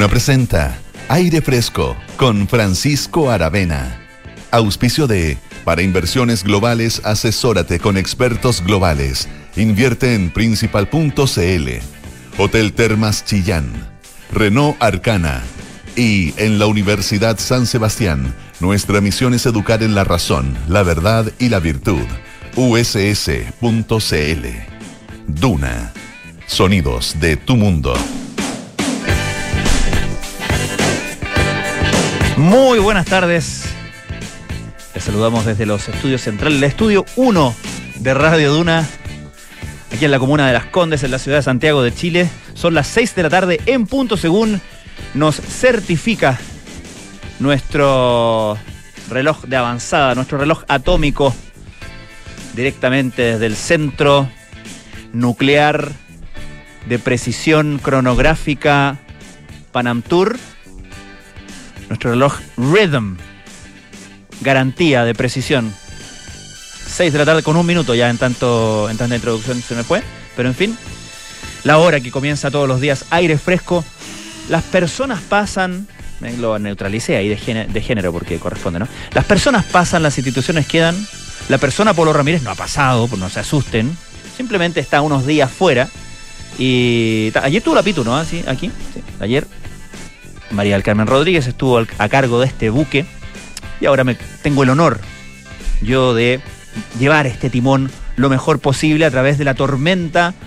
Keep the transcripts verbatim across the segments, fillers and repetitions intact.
Duna presenta Aire Fresco con Francisco Aravena. Auspicio de Para inversiones globales, asesórate con expertos globales. Invierte en principal punto c l. Hotel Termas Chillán. Renault Arcana. Y en la Universidad San Sebastián, nuestra misión es educar en la razón, la verdad y la virtud. u s s punto c l. Duna. Sonidos de tu mundo. Muy buenas tardes. Les saludamos desde los estudios centrales, el estudio uno de Radio Duna, aquí en la comuna de Las Condes, en la ciudad de Santiago de Chile. Son las seis de la tarde en punto, según nos certifica nuestro reloj de avanzada, nuestro reloj atómico, directamente desde el Centro Nuclear de Precisión Cronográfica Panamtur. Nuestro reloj Rhythm, garantía de precisión. seis de la tarde con un minuto ya, en tanto en tanta introducción se me fue. Pero en fin, la hora que comienza todos los días, aire fresco. Las personas pasan, lo neutralicé ahí de género, de género porque corresponde, ¿no? Las personas pasan, las instituciones quedan. La persona Polo Ramírez no ha pasado, pues no se asusten. Simplemente está unos días fuera. Y ayer tuvo la Pitu, ¿no? ¿Sí? Aquí, sí. Ayer María del Carmen Rodríguez estuvo a cargo de este buque. Y ahora me tengo el honor yo de llevar este timón lo mejor posible a través de la tormenta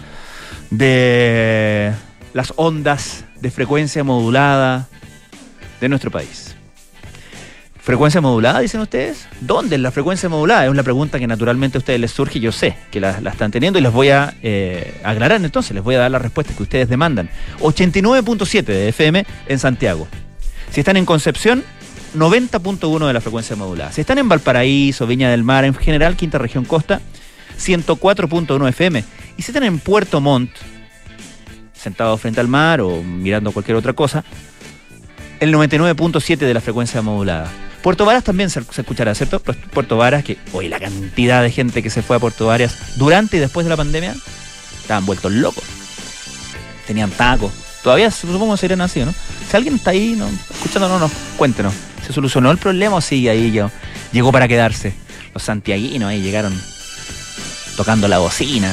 de las ondas de frecuencia modulada de nuestro país. ¿Frecuencia modulada, dicen ustedes? ¿Dónde es la frecuencia modulada? Es una pregunta que naturalmente a ustedes les surge y yo sé que la, la están teniendo y les voy a eh, aclarar entonces, les voy a dar las respuestas que ustedes demandan. ochenta y nueve punto siete de F M en Santiago. Si están en Concepción, noventa punto uno de la frecuencia modulada. Si están en Valparaíso, Viña del Mar, en general, Quinta Región Costa, ciento cuatro punto uno F M. Y si están en Puerto Montt, sentados frente al mar o mirando cualquier otra cosa, el noventa y nueve punto siete de la frecuencia modulada. Puerto Varas también se, se escuchará, ¿cierto? Puerto Varas, que hoy la cantidad de gente que se fue a Puerto Varas durante y después de la pandemia, estaban vueltos locos. Tenían tacos. Todavía supongo que serían así, ¿no? Si alguien está ahí, ¿no? escuchándonos, no, cuéntenos. ¿Se solucionó el problema o sí? Ahí llegó, llegó para quedarse. Los santiaguinos ahí llegaron tocando la bocina.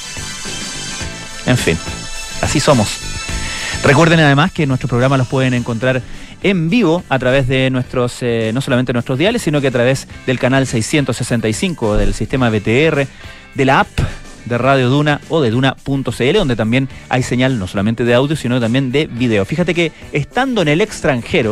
En fin, así somos. Recuerden además que nuestros programas los pueden encontrar en vivo a través de nuestros, eh, no solamente nuestros diales, sino que a través del canal seiscientos sesenta y cinco del sistema B T R, de la app de Radio Duna o de Duna punto c l, donde también hay señal no solamente de audio, sino también de video. Fíjate que estando en el extranjero,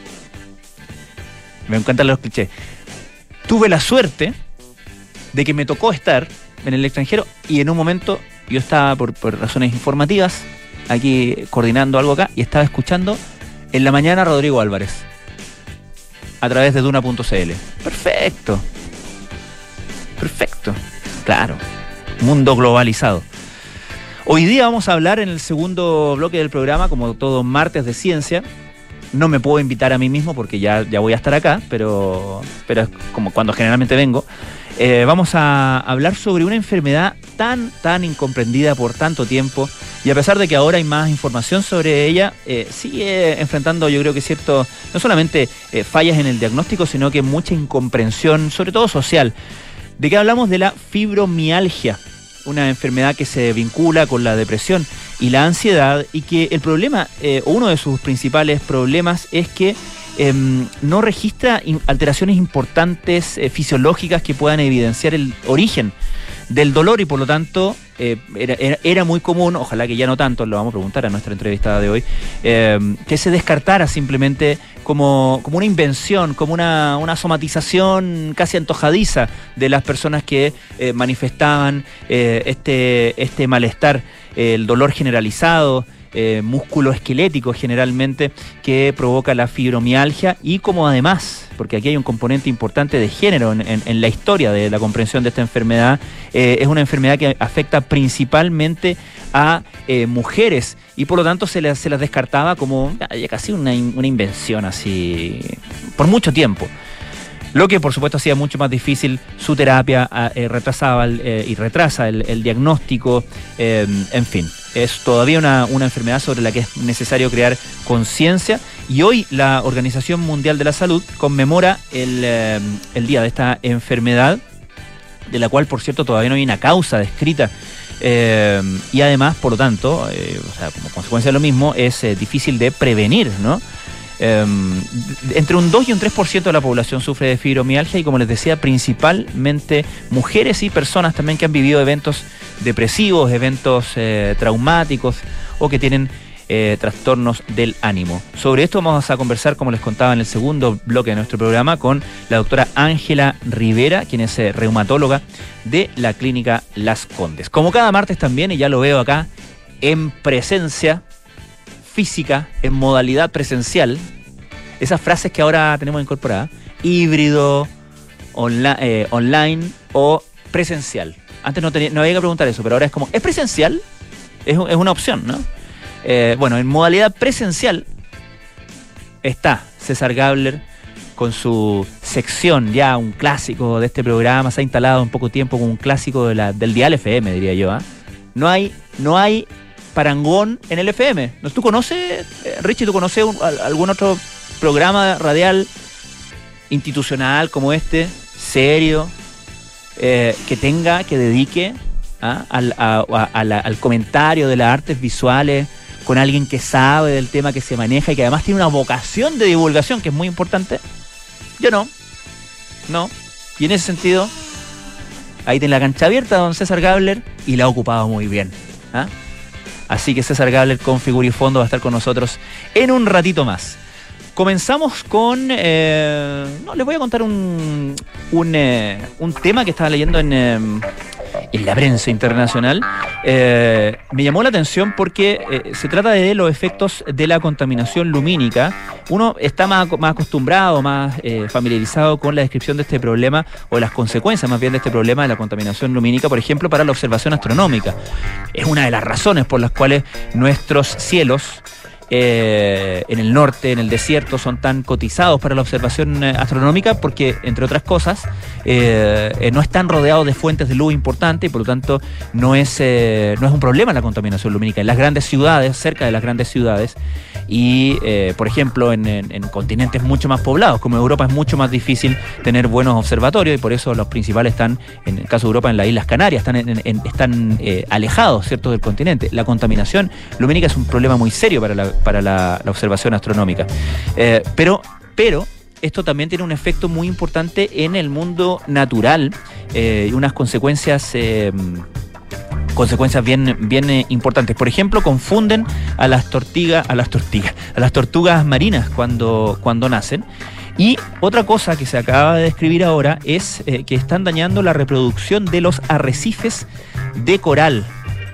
me encantan los clichés, tuve la suerte de que me tocó estar en el extranjero y en un momento yo estaba por, por razones informativas aquí coordinando algo acá y estaba escuchando en la mañana a Rodrigo Álvarez a través de Duna punto c l. Perfecto. Perfecto. Claro. Mundo globalizado. Hoy día vamos a hablar en el segundo bloque del programa, como todo martes de ciencia. No me puedo invitar a mí mismo porque ya, ya voy a estar acá, pero, pero es como cuando generalmente vengo. Eh, vamos a hablar sobre una enfermedad tan, tan incomprendida por tanto tiempo, y a pesar de que ahora hay más información sobre ella, eh, sigue enfrentando, yo creo que cierto, no solamente eh, fallas en el diagnóstico, sino que mucha incomprensión, sobre todo social. ¿De qué hablamos? De la fibromialgia, una enfermedad que se vincula con la depresión y la ansiedad, y que el problema, eh, uno de sus principales problemas es que Eh, no registra alteraciones importantes eh, fisiológicas que puedan evidenciar el origen del dolor, y por lo tanto eh, era, era, era muy común, ojalá que ya no tanto, lo vamos a preguntar a nuestra entrevistada de hoy, eh, que se descartara simplemente como, como una invención, como una, una somatización casi antojadiza de las personas que eh, manifestaban eh, este, este malestar, eh, el dolor generalizado, Eh, músculo esquelético generalmente, que provoca la fibromialgia, y como además, porque aquí hay un componente importante de género en, en, en la historia de la comprensión de esta enfermedad, eh, es una enfermedad que afecta principalmente a eh, mujeres, y por lo tanto se las, se las descartaba como ya casi una, una invención así por mucho tiempo. Lo que por supuesto hacía mucho más difícil su terapia, eh, retrasaba el, eh, y retrasa el, el diagnóstico, eh, en fin. es todavía una, una enfermedad sobre la que es necesario crear conciencia, y hoy la Organización Mundial de la Salud conmemora el, eh, el día de esta enfermedad, de la cual, por cierto, todavía no hay una causa descrita. Eh, y además, por lo tanto, eh, o sea, como consecuencia de lo mismo, es eh, difícil de prevenir, ¿no? Eh, entre un dos y un tres por ciento de la población sufre de fibromialgia, y como les decía, principalmente mujeres y personas también que han vivido eventos depresivos, eventos eh, traumáticos o que tienen eh, trastornos del ánimo. Sobre esto vamos a conversar, como les contaba en el segundo bloque de nuestro programa, con la doctora Ángela Rivera, quien es eh, reumatóloga de la Clínica Las Condes. Como cada martes también, y ya lo veo acá, en presencia física, en modalidad presencial, esas frases que ahora tenemos incorporadas, híbrido, onla- eh, online o presencial. Antes no, tenía, no había que preguntar eso, pero ahora es como, ¿es presencial? Es, es una opción, ¿no? Eh, bueno, en modalidad presencial está César Gabler con su sección, ya un clásico de este programa, se ha instalado en poco tiempo como un clásico de la, del dial F M, diría yo. ¿eh? No hay, no hay parangón en el F M. ¿Tú conoces, eh, Richie, tú conoces un, algún otro programa radial institucional como este, serio, eh, que tenga, que dedique ¿ah? al, a, a, a la, al comentario de las artes visuales, con alguien que sabe del tema que se maneja y que además tiene una vocación de divulgación que es muy importante? Yo no, no. Y en ese sentido, ahí tiene la cancha abierta don César Gabler y la ha ocupado muy bien. ¿ah? Así que César Gabler con Figura y Fondo va a estar con nosotros en un ratito más. Comenzamos con... Eh, no, les voy a contar un, un, eh, un tema que estaba leyendo en... Eh, en la prensa internacional. Eh, me llamó la atención porque eh, se trata de los efectos de la contaminación lumínica. Uno está más, más acostumbrado, más eh, familiarizado con la descripción de este problema, o las consecuencias más bien de este problema de la contaminación lumínica, por ejemplo, para la observación astronómica. Es una de las razones por las cuales nuestros cielos Eh, en el norte, en el desierto, son tan cotizados para la observación eh, astronómica, porque, entre otras cosas, eh, eh, no están rodeados de fuentes de luz importantes y por lo tanto no es, eh, no es un problema la contaminación lumínica en las grandes ciudades, cerca de las grandes ciudades, y eh, por ejemplo en, en, en continentes mucho más poblados como Europa es mucho más difícil tener buenos observatorios, y por eso los principales están, en el caso de Europa, en las Islas Canarias, están, en, en, están eh, alejados, ¿cierto?, del continente. La contaminación lumínica es un problema muy serio para la para la, la observación astronómica. Eh, pero, pero esto también tiene un efecto muy importante en el mundo natural, eh, y unas consecuencias, eh, consecuencias bien, bien eh, importantes. Por ejemplo, confunden a las tortugas, a las tortugas, a las tortugas marinas cuando, cuando nacen. Y otra cosa que se acaba de describir ahora es eh, que están dañando la reproducción de los arrecifes de coral.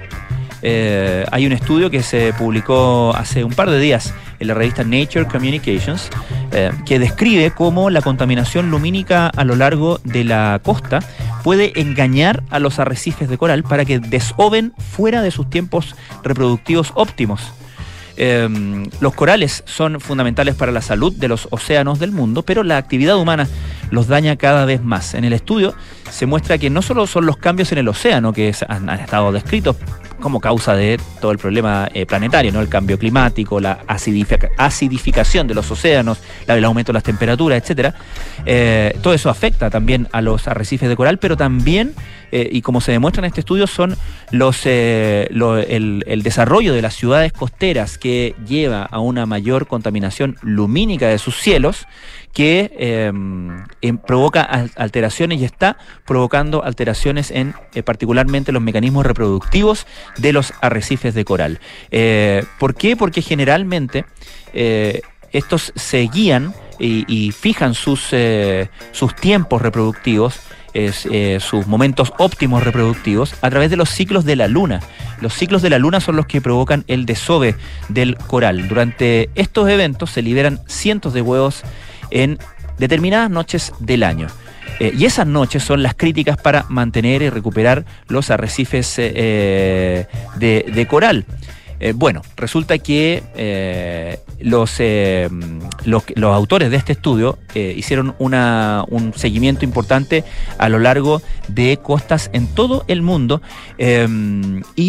Eh, hay un estudio que se publicó hace un par de días en la revista Nature Communications, eh, que describe cómo la contaminación lumínica a lo largo de la costa puede engañar a los arrecifes de coral para que desoven fuera de sus tiempos reproductivos óptimos. Eh, los corales son fundamentales para la salud de los océanos del mundo, pero la actividad humana los daña cada vez más. En el estudio se muestra que no solo son los cambios en el océano que han, han estado descritos como causa de todo el problema eh, planetario, ¿no? El cambio climático, la acidific- acidificación de los océanos, la, el aumento de las temperaturas, etcétera. Eh, todo eso afecta también a los arrecifes de coral, pero también, eh, y como se demuestra en este estudio, son los eh, lo, el, el desarrollo de las ciudades costeras que lleva a una mayor contaminación lumínica de sus cielos, que eh, eh, provoca alteraciones y está provocando alteraciones en eh, particularmente los mecanismos reproductivos de los arrecifes de coral. Eh, ¿Por qué? Porque generalmente eh, estos se guían y, y fijan sus, eh, sus tiempos reproductivos, Es, eh, sus momentos óptimos reproductivos a través de los ciclos de la luna. Los ciclos de la luna son los que provocan el desove del coral. Durante estos eventos se liberan cientos de huevos en determinadas noches del año. Eh, y esas noches son las críticas para mantener y recuperar los arrecifes eh, de, de coral. Eh, bueno, resulta que eh, los, eh, los, los autores de este estudio eh, hicieron una, un seguimiento importante a lo largo de costas en todo el mundo, eh, y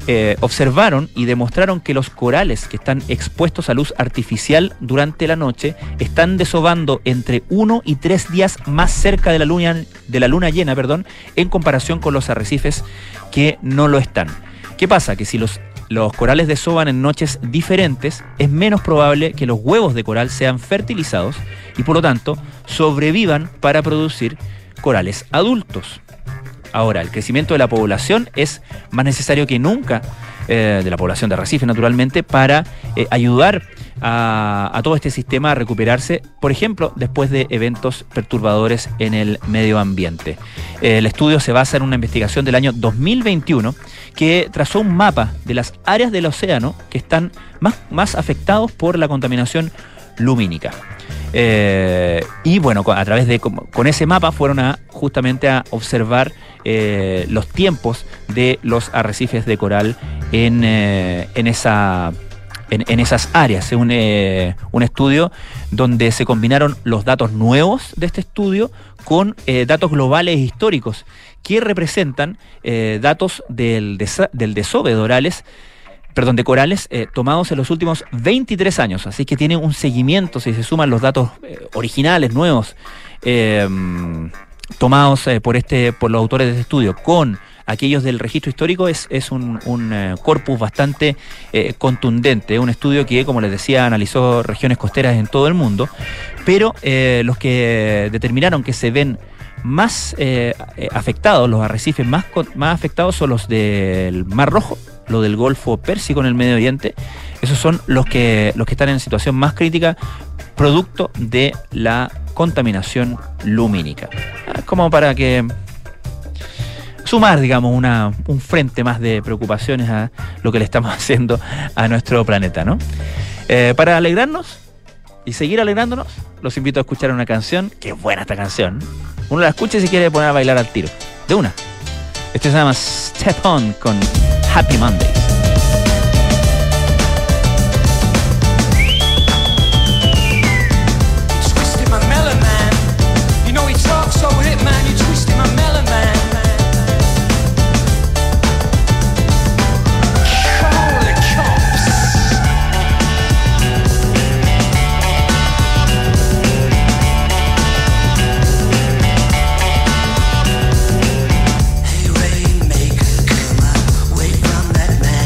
eh, observaron y demostraron que los corales que están expuestos a luz artificial durante la noche están desovando entre uno y tres días más cerca de la luna, de la luna llena, perdón, en comparación con los arrecifes que no lo están. ¿Qué pasa? Que si los los corales desovan en noches diferentes, es menos probable que los huevos de coral sean fertilizados y por lo tanto sobrevivan para producir corales adultos. Ahora, el crecimiento de la población es más necesario que nunca, eh, de la población de arrecife naturalmente, para eh, ayudar a, a todo este sistema a recuperarse, por ejemplo, después de eventos perturbadores en el medio ambiente. Eh, el estudio se basa en una investigación del año dos mil veintiuno que trazó un mapa de las áreas del océano que están más, más afectados por la contaminación lumínica. Eh, y bueno, a través de con ese mapa fueron a justamente a observar eh, los tiempos de los arrecifes de coral en, eh, en esa en, en esas áreas. Es un, eh, un estudio donde se combinaron los datos nuevos de este estudio con eh, datos globales históricos que representan eh, datos del, desa- del desove de orales perdón, de corales eh, tomados en los últimos veintitrés años, así que tiene un seguimiento, si se suman los datos eh, originales, nuevos, eh, tomados eh, por este por los autores de este estudio, con aquellos del registro histórico, es, es un, un eh, corpus bastante eh, contundente, un estudio que, como les decía, analizó regiones costeras en todo el mundo, pero eh, los que determinaron que se ven más eh, afectados, los arrecifes más, más afectados son los del Mar Rojo, lo del Golfo Pérsico en el Medio Oriente. Esos son los que, los que están en situación más crítica producto de la contaminación lumínica. Como para que sumar, digamos, una, un frente más de preocupaciones a lo que le estamos haciendo a nuestro planeta, ¿no? Eh, para alegrarnos y seguir alegrándonos, los invito a escuchar una canción. Qué buena esta canción. Uno la escucha y se quiere poner a bailar al tiro. De una. Este se llama Step On con Happy Mondays. Hey, Rainmaker, come away from that man.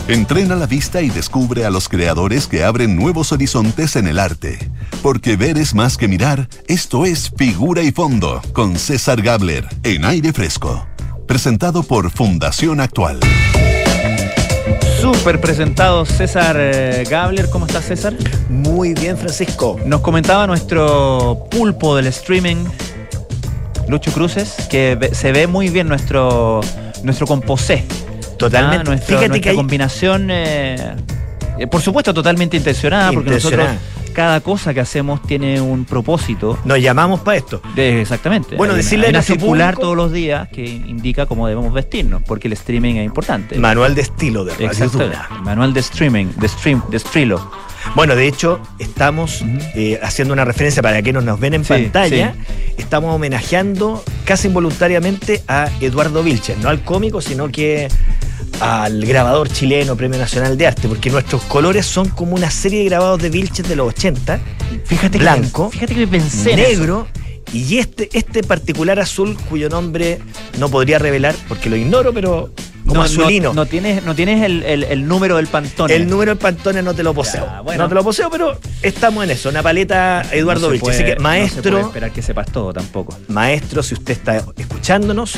Entrena la vista y descubre a los creadores que abren nuevos horizontes en el arte. Porque ver es más que mirar. Esto es Figura y Fondo con César Gabler en Aire Fresco. Presentado por Fundación Actual. Súper presentado César eh, Gabler. ¿Cómo estás, César? Muy bien, Francisco. Nos comentaba nuestro pulpo del streaming, Lucho Cruces, que ve, se ve muy bien nuestro, nuestro composé. Totalmente. Ah, nuestro, Fíjate nuestra que hay... combinación, eh, eh, por supuesto, totalmente intencionada, porque Intencionada. nosotros, cada cosa que hacemos tiene un propósito. Nos llamamos para esto. De, exactamente. Bueno, hay decirle una, hay a una nuestro circular público, todos los días que indica cómo debemos vestirnos, porque el streaming es importante. Manual de estilo de Radio Exacto. Duna. Manual de streaming, de stream, de Strilo. Bueno, de hecho, estamos uh-huh. eh, haciendo una referencia para quienes nos ven en sí, pantalla. Sí. Estamos homenajeando casi involuntariamente a Eduardo Vilches, no al cómico, sino que al grabador chileno, Premio Nacional de Arte, porque nuestros colores son como una serie de grabados de Vilches de los ochenta, fíjate blanco, que, fíjate que pensé negro, y este, este particular azul, cuyo nombre no podría revelar porque lo ignoro, pero como no, azulino. No, no tienes, no tienes el, el, el número del Pantone. El número del Pantone no te lo poseo. Ya, bueno. No te lo poseo, pero estamos en eso. Una paleta Eduardo no Vilches. Así que, maestro. No se puede esperar que sepas todo tampoco. Maestro, si usted está escuchándonos,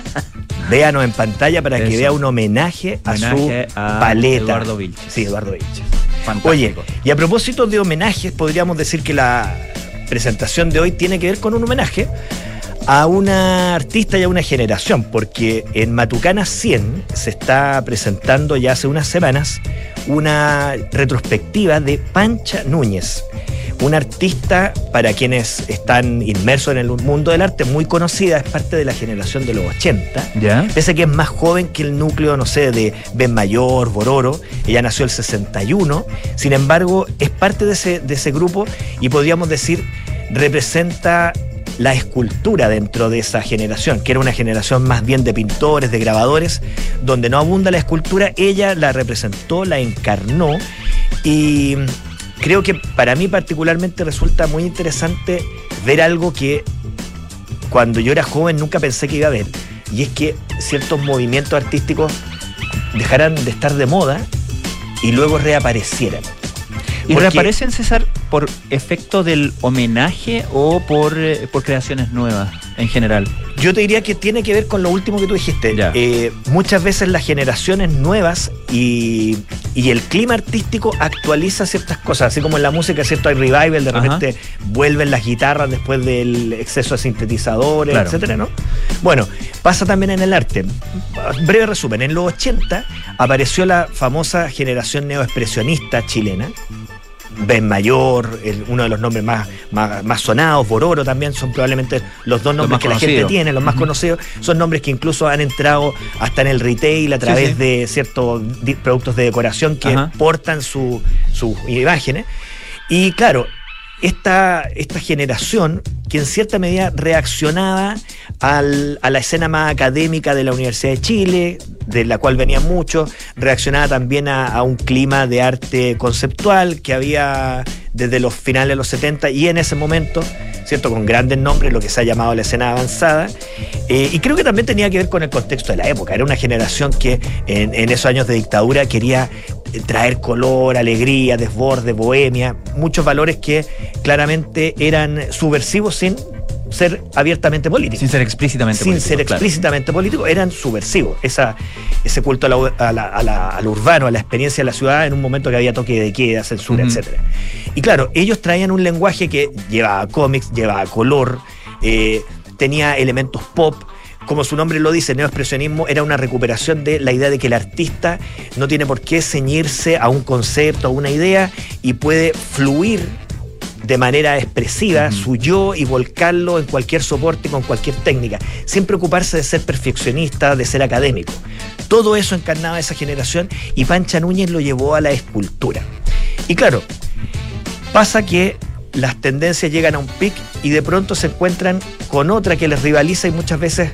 véanos en pantalla para eso. Que vea un homenaje, homenaje a su a paleta. Eduardo Vilches. Sí, Eduardo Vilches. Fantástico. Oye, y a propósito de homenajes, podríamos decir que la presentación de hoy tiene que ver con un homenaje a una artista y a una generación, porque en Matucana cien se está presentando ya hace unas semanas una retrospectiva de Pancha Núñez, una artista para quienes están inmersos en el mundo del arte, muy conocida, es parte de la generación de los ochenta, ¿ya? Pese a que es más joven que el núcleo, no sé, de Ben Mayor, Bororo. Ella nació el sesenta y uno, sin embargo es parte de ese, de ese grupo y podríamos decir representa la escultura dentro de esa generación, que era una generación más bien de pintores, de grabadores, donde no abunda la escultura. Ella la representó, la encarnó, y creo que para mí particularmente resulta muy interesante ver algo que cuando yo era joven nunca pensé que iba a ver, y es que ciertos movimientos artísticos dejaran de estar de moda y luego reaparecieran. ¿Y porque reaparecen, César, por efecto del homenaje o por, eh, por creaciones nuevas en general? Yo te diría que tiene que ver con lo último que tú dijiste. Eh, muchas veces las generaciones nuevas y, y el clima artístico actualiza ciertas cosas, así como en la música, ¿cierto? Hay revival, de repente Ajá. vuelven las guitarras después del exceso de sintetizadores, claro. etcétera, ¿no? Bueno, pasa también en el arte. Breve resumen, en los ochenta apareció la famosa generación neoexpresionista chilena. Ben Mayor, el, uno de los nombres más, más, más sonados, Bororo también, son probablemente los dos nombres que conocido. La gente tiene, los más uh-huh. conocidos. Son nombres que incluso han entrado hasta en el retail a través sí, sí. de ciertos productos de decoración que uh-huh. portan sus su imágenes. Y claro, esta, esta generación que en cierta medida reaccionaba al, a la escena más académica de la Universidad de Chile, de la cual venían muchos, reaccionaba también a, a un clima de arte conceptual que había desde los finales de los setenta y en ese momento, ¿cierto? Con grandes nombres, lo que se ha llamado la escena avanzada. Eh, y creo que también tenía que ver con el contexto de la época. Era una generación que en, en esos años de dictadura quería traer color, alegría, desborde, bohemia, muchos valores que claramente eran subversivos sin ser abiertamente políticos. Sin ser explícitamente Sin políticos. ser explícitamente claro. políticos, eran subversivos. Esa, ese culto a la, a la, a la, al urbano, a la experiencia de la ciudad en un momento que había toque de queda, censura, uh-huh. etcétera. Y claro, ellos traían un lenguaje que llevaba cómics, llevaba color, eh, tenía elementos pop. Como su nombre lo dice, neoexpresionismo era una recuperación de la idea de que el artista no tiene por qué ceñirse a un concepto, a una idea, y puede fluir de manera expresiva uh-huh. su yo y volcarlo en cualquier soporte con cualquier técnica, sin preocuparse de ser perfeccionista, de ser académico. Todo eso encarnaba esa generación y Pancha Núñez lo llevó a la escultura. Y claro, pasa que las tendencias llegan a un pic y de pronto se encuentran con otra que les rivaliza y muchas veces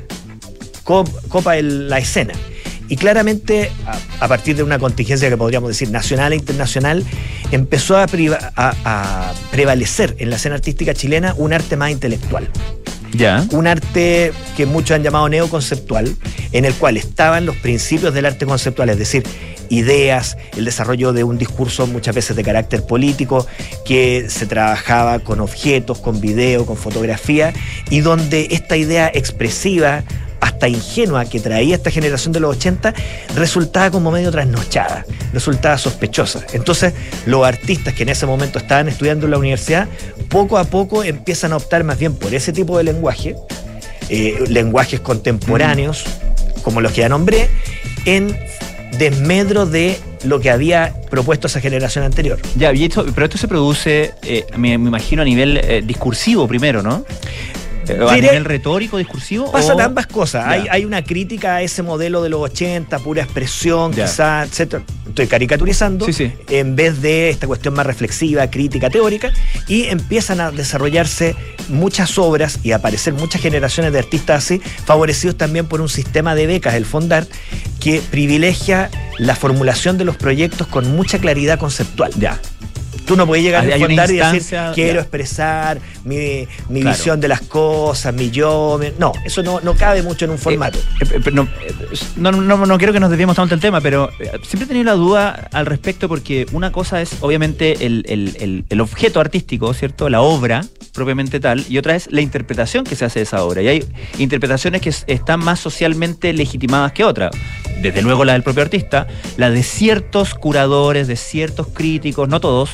copa el, la escena. Y claramente, a, a partir de una contingencia que podríamos decir nacional e internacional, empezó a, priva, a, a prevalecer en la escena artística chilena un arte más intelectual. Ya. Un arte que muchos han llamado neoconceptual, en el cual estaban los principios del arte conceptual, es decir, ideas, el desarrollo de un discurso muchas veces de carácter político, que se trabajaba con objetos, con video, con fotografía, y donde esta idea expresiva, hasta ingenua, que traía esta generación de los ochenta, resultaba como medio trasnochada, resultaba sospechosa. Entonces, los artistas que en ese momento estaban estudiando en la universidad, poco a poco empiezan a optar más bien por ese tipo de lenguaje, eh, lenguajes contemporáneos, mm. como los que ya nombré, en desmedro de lo que había propuesto esa generación anterior. Ya, y esto, pero esto se produce, eh, me, me imagino, a nivel eh, discursivo primero, ¿no? ¿A nivel retórico, discursivo? Pasan o... ambas cosas. Hay, hay una crítica a ese modelo de los ochenta, pura expresión, ya. quizá, etcétera. Estoy caricaturizando, sí, sí. en vez de esta cuestión más reflexiva, crítica, teórica, y empiezan a desarrollarse muchas obras y a aparecer muchas generaciones de artistas así, favorecidos también por un sistema de becas, el Fondart, que privilegia la formulación de los proyectos con mucha claridad conceptual. Ya. Tú no puedes llegar a Fondart y decir, quiero ya. expresar mi, mi claro. visión de las cosas, mi yo. Mi... No, eso no, no cabe mucho en un formato. Eh, eh, no, no, no, no quiero que nos desviemos tanto del tema, pero siempre he tenido la duda al respecto, porque una cosa es, obviamente, el, el, el, el objeto artístico, ¿cierto? La obra propiamente tal, y otra es la interpretación que se hace de esa obra. Y hay interpretaciones que están más socialmente legitimadas que otras. Desde luego la del propio artista, la de ciertos curadores, de ciertos críticos, no todos,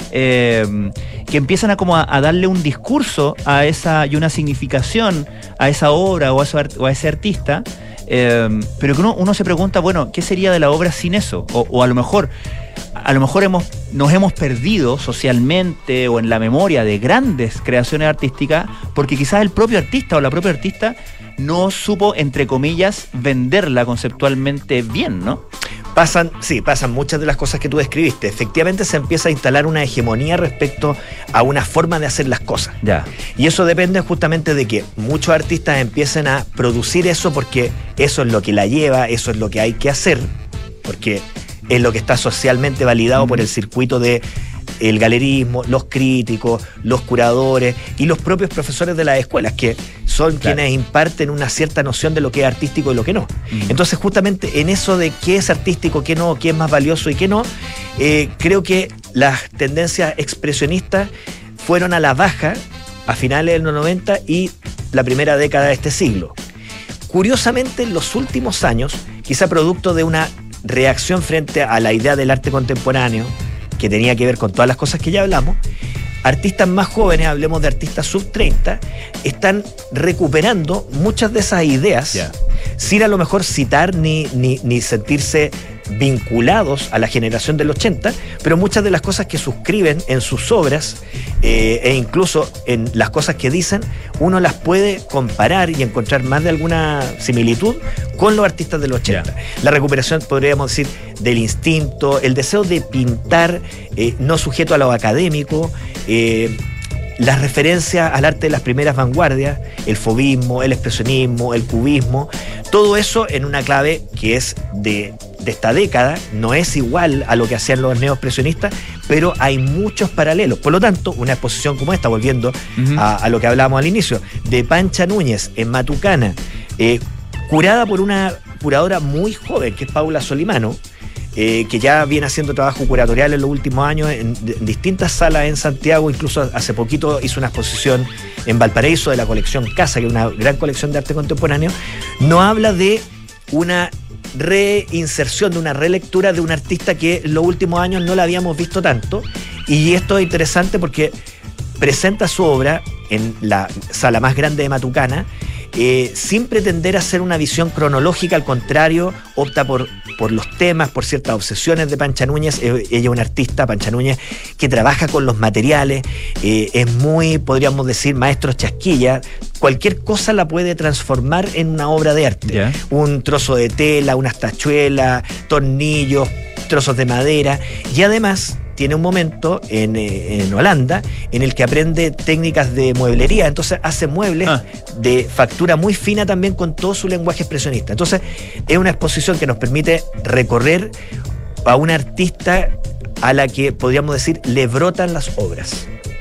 eh, que empiezan a como a, a darle un discurso a esa y una significación a esa obra o a, su, o a ese artista, eh, pero que uno, uno se pregunta, bueno, ¿qué sería de la obra sin eso? O, o a lo mejor, a lo mejor hemos, nos hemos perdido socialmente o en la memoria de grandes creaciones artísticas porque quizás el propio artista o la propia artista no supo, entre comillas, venderla conceptualmente bien, ¿no? Pasan, sí, pasan muchas de las cosas que tú describiste. Efectivamente se empieza a instalar una hegemonía respecto a una forma de hacer las cosas. Ya. Y eso depende justamente de que muchos artistas empiecen a producir eso porque eso es lo que la lleva, eso es lo que hay que hacer, porque es lo que está socialmente validado mm. por el circuito de el galerismo, los críticos, los curadores y los propios profesores de las escuelas, que son claro. quienes imparten una cierta noción de lo que es artístico y lo que no. Mm. Entonces, justamente en eso de qué es artístico, qué no, qué es más valioso y qué no, eh, creo que las tendencias expresionistas fueron a la baja a finales de los noventa y la primera década de este siglo. Curiosamente, en los últimos años, quizá producto de una reacción frente a la idea del arte contemporáneo, que tenía que ver con todas las cosas que ya hablamos, artistas más jóvenes, hablemos de artistas sub treinta, están recuperando muchas de esas ideas, yeah. sin a lo mejor citar ni, ni, ni sentirse vinculados a la generación del ochenta, pero muchas de las cosas que suscriben en sus obras eh, e incluso en las cosas que dicen, uno las puede comparar y encontrar más de alguna similitud con los artistas del ochenta. Yeah. La recuperación, podríamos decir, del instinto, el deseo de pintar eh, no sujeto a lo académico, eh, las referencias al arte de las primeras vanguardias, el fauvismo, el expresionismo, el cubismo, todo eso en una clave que es de, de esta década, no es igual a lo que hacían los neoexpresionistas, pero hay muchos paralelos. Por lo tanto, una exposición como esta, volviendo uh-huh. a, a lo que hablábamos al inicio, de Pancha Núñez en Matucana, eh, curada por una curadora muy joven, que es Paula Solimano, Eh, que ya viene haciendo trabajo curatorial en los últimos años en, en distintas salas en Santiago. Incluso hace poquito hizo una exposición en Valparaíso de la colección Casa, que es una gran colección de arte contemporáneo. No habla de una reinserción, de una relectura de un artista que en los últimos años no la habíamos visto tanto, y esto es interesante porque presenta su obra en la sala más grande de Matucana, Eh, sin pretender hacer una visión cronológica, al contrario, opta por, por los temas, por ciertas obsesiones de Pancha Núñez. Eh, ella es una artista, Pancha Núñez, que trabaja con los materiales, eh, es muy, podríamos decir, maestro chasquilla. Cualquier cosa la puede transformar en una obra de arte. Yeah. Un trozo de tela, unas tachuelas, tornillos, trozos de madera, y además tiene un momento en, en Holanda en el que aprende técnicas de mueblería, entonces hace muebles ah. de factura muy fina también, con todo su lenguaje expresionista. Entonces es una exposición que nos permite recorrer a una artista a la que podríamos decir le brotan las obras.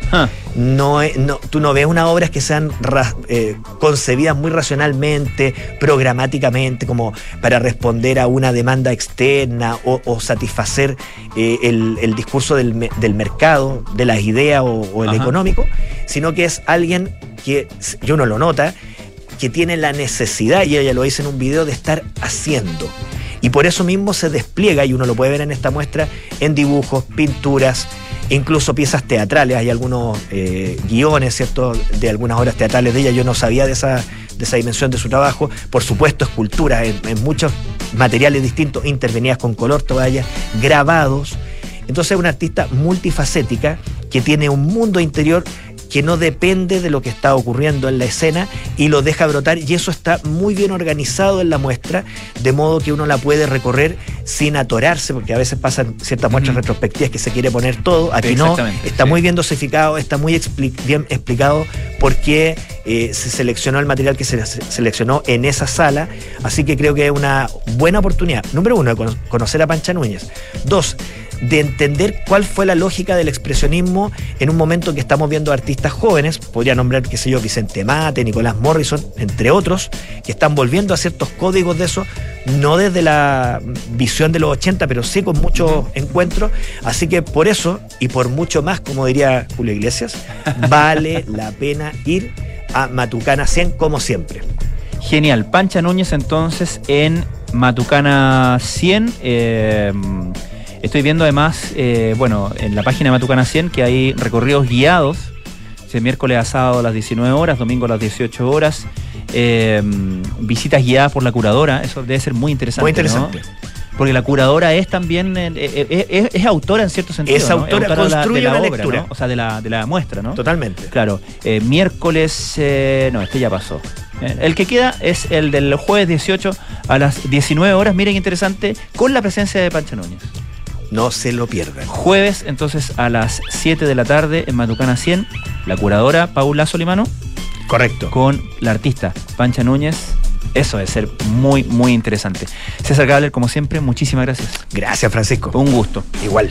Huh. No, no, tú no ves unas obras que sean ra, eh, concebidas muy racionalmente, programáticamente, como para responder a una demanda externa o, o satisfacer eh, el, el discurso del, del mercado, de las ideas o, o el Ajá. económico, sino que es alguien que, y uno lo nota, que tiene la necesidad, y ella lo dice en un video, de estar haciendo. Y por eso mismo se despliega, y uno lo puede ver en esta muestra, en dibujos, pinturas, incluso piezas teatrales. Hay algunos eh, guiones, ¿cierto?, de algunas obras teatrales de ella. Yo no sabía de esa, de esa dimensión de su trabajo. Por supuesto, esculturas en, en muchos materiales distintos, intervenidas con color, toallas, grabados. Entonces es una artista multifacética que tiene un mundo interior que no depende de lo que está ocurriendo en la escena y lo deja brotar, y eso está muy bien organizado en la muestra, de modo que uno la puede recorrer sin atorarse, porque a veces pasan ciertas muestras uh-huh. retrospectivas que se quiere poner todo. Aquí sí, no, está sí. muy bien dosificado, está muy expli- bien explicado por qué eh, se seleccionó el material que se seleccionó en esa sala, así que creo que es una buena oportunidad, número uno, de con- conocer a Pancha Núñez. Dos, de entender cuál fue la lógica del expresionismo en un momento que estamos viendo artistas jóvenes, podría nombrar, qué sé yo, Vicente Mate, Nicolás Morrison, entre otros, que están volviendo a ciertos códigos de eso, no desde la visión de los ochenta, pero sí con muchos encuentros. Así que por eso, y por mucho más, como diría Julio Iglesias, vale la pena ir a Matucana cien, como siempre. Genial. Pancha Núñez, entonces, en Matucana cien. Eh, estoy viendo además, eh, bueno, en la página de Matucana cien, que hay recorridos guiados, de miércoles a sábado a las diecinueve horas, domingo a las dieciocho horas, eh, visitas guiadas por la curadora. Eso debe ser muy interesante, muy interesante, ¿no? Porque la curadora es también, eh, eh, es, es autora en cierto sentido, es autora, ¿no? Es autora construye de la, de la una obra, lectura, ¿no? O sea, de la, de la muestra, ¿no? Totalmente. Claro, eh, miércoles, eh, no, este ya pasó. Eh, el que queda es el del jueves dieciocho a las diecinueve horas, miren qué interesante, con la presencia de Pancha Núñez. No se lo pierdan. Jueves, entonces, a las siete de la tarde en Matucana cien, la curadora Paula Solimano. Correcto. Con la artista Pancha Núñez. Eso debe ser muy, muy interesante. César Gabler, como siempre, muchísimas gracias. Gracias, Francisco. Un gusto. Igual.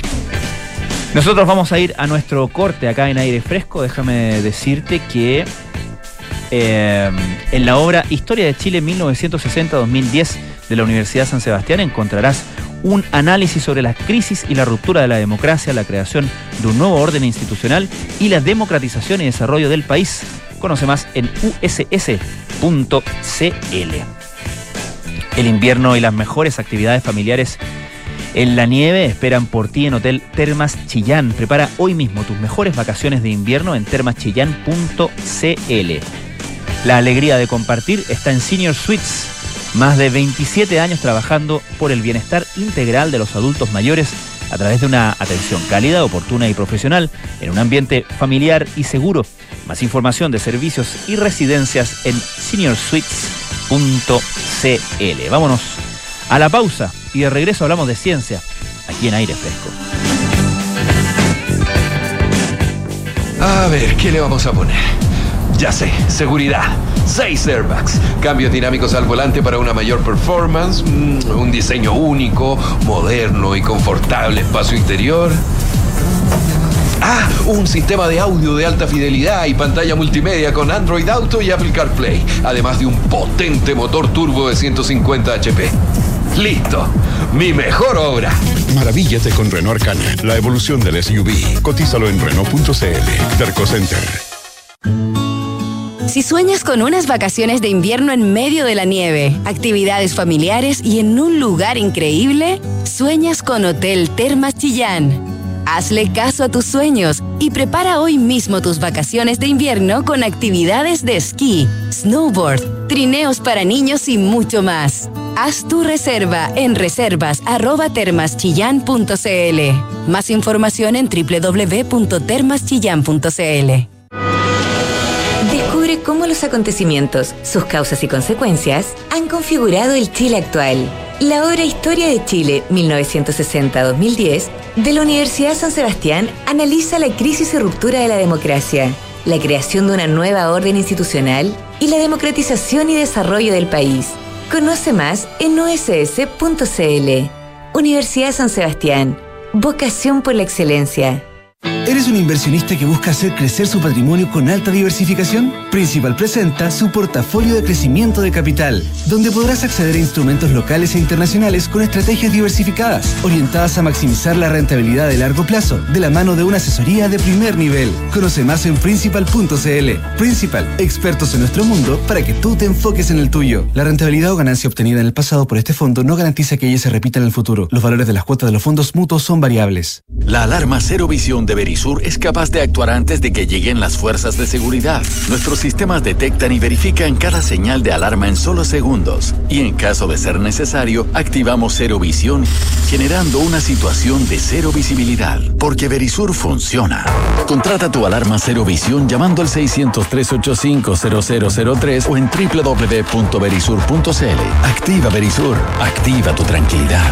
Nosotros vamos a ir a nuestro corte acá en Aire Fresco. Déjame decirte que eh, en la obra Historia de Chile mil novecientos sesenta a dos mil diez de la Universidad San Sebastián encontrarás un análisis sobre la crisis y la ruptura de la democracia, la creación de un nuevo orden institucional y la democratización y desarrollo del país. Conoce más en u s s punto c l. El invierno y las mejores actividades familiares en la nieve esperan por ti en Hotel Termas Chillán. Prepara hoy mismo tus mejores vacaciones de invierno en termas chillán punto c l. La alegría de compartir está en Senior Suites. Más de veintisiete años trabajando por el bienestar integral de los adultos mayores a través de una atención cálida, oportuna y profesional en un ambiente familiar y seguro. Más información de servicios y residencias en senior suites punto c l. Vámonos a la pausa y de regreso hablamos de ciencia aquí en Aire Fresco. A ver, ¿qué le vamos a poner? Ya sé, seguridad. Seis airbags, cambios dinámicos al volante para una mayor performance, mmm, un diseño único, moderno y confortable espacio interior. Ah, un sistema de audio de alta fidelidad y pantalla multimedia con Android Auto y Apple CarPlay, además de un potente motor turbo de ciento cincuenta HP. ¡Listo! ¡Mi mejor obra! Maravíllate con Renault Arcana, la evolución del S U V. Cotízalo en Renault punto c l. Terco Center. Si sueñas con unas vacaciones de invierno en medio de la nieve, actividades familiares y en un lugar increíble, sueñas con Hotel Termas Chillán. Hazle caso a tus sueños y prepara hoy mismo tus vacaciones de invierno con actividades de esquí, snowboard, trineos para niños y mucho más. Haz tu reserva en reservas arroba termas chillán punto c l. Más información en doble u doble u doble u punto termas chillán punto c l. Descubre cómo los acontecimientos, sus causas y consecuencias han configurado el Chile actual. La obra Historia de Chile mil novecientos sesenta a dos mil diez de la Universidad San Sebastián analiza la crisis y ruptura de la democracia, la creación de una nueva orden institucional y la democratización y desarrollo del país. Conoce más en u s s punto c l. Universidad San Sebastián. Vocación por la excelencia. ¿Eres un inversionista que busca hacer crecer su patrimonio con alta diversificación? Principal presenta su portafolio de crecimiento de capital, donde podrás acceder a instrumentos locales e internacionales con estrategias diversificadas, orientadas a maximizar la rentabilidad de largo plazo, de la mano de una asesoría de primer nivel. Conoce más en principal punto c l. Principal, expertos en nuestro mundo para que tú te enfoques en el tuyo. La rentabilidad o ganancia obtenida en el pasado por este fondo no garantiza que ella se repita en el futuro. Los valores de las cuotas de los fondos mutuos son variables. La alarma Cero Visión de Verisur es capaz de actuar antes de que lleguen las fuerzas de seguridad. Nuestros sistemas detectan y verifican cada señal de alarma en solo segundos. Y en caso de ser necesario, activamos Cero Visión, generando una situación de cero visibilidad. Porque Verisur funciona. Contrata tu alarma Cero Visión llamando al seiscientos tres ochenta y cinco cero cero cero tres o en doble u doble u doble u punto verisur punto c l. Activa Verisur. Activa tu tranquilidad.